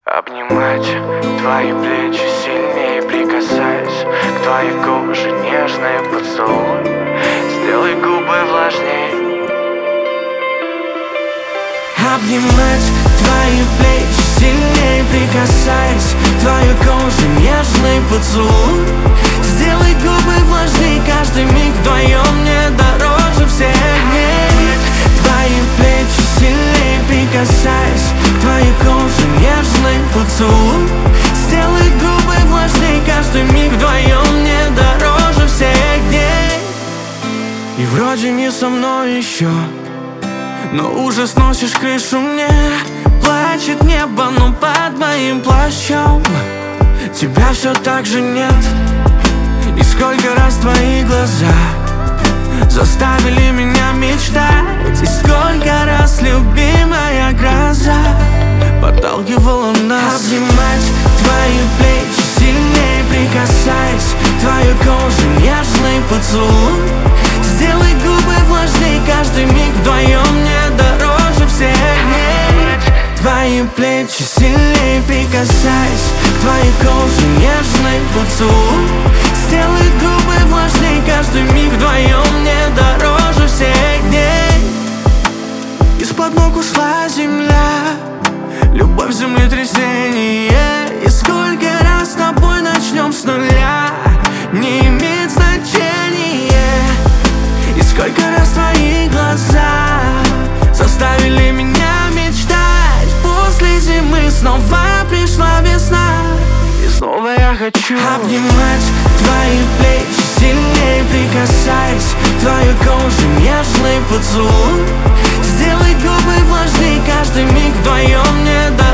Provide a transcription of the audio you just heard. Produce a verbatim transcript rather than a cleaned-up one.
Обнимать твои плечи сильнее, прикасаясь к твоей коже, нежный поцелуй. Сделай губы влажней. Обнимать твои плечи сильнее, прикасаясь к твоей коже, нежный поцелуй. Сделай губы влажней, каждый миг вдвоем мне дороже всех дней. Твои плечи сильнее, прикасаясь к твоей коже, нежный поцелуй. Сделай губы влажней, каждый миг вдвоем мне дороже всех дней. И вроде не со мной еще, но уже сносишь крышу мне. Плачет небо, но под моим плащом тебя все так же нет. И сколько раз твои глаза заставили меня мечтать. И сколько раз любимая гроза подталкивала нас. Обнимать твои плечи сильнее, прикасаясь к твоей коже, нежный поцелуй. Сделай губы влажней, каждый миг вдвоем мне дороже всех дней. Твои плечи сильнее, прикасаясь к твоей коже, нежный поцелуй. Сделай губы влажней, каждый миг вдвоем мне дороже всех дней. Из-под ног ушла земля, любовь, землетрясение. И сколько раз с тобой начнем с нуля, не имеет значения. И сколько раз твои глаза заставили меня мечтать. После зимы снова пришла весна, и снова я хочу обнимать твои плечи сильнее, прикасаясь к твоей коже, нежный поцелуй. Сделай губы влажней, каждый миг вдвоем мне дороже.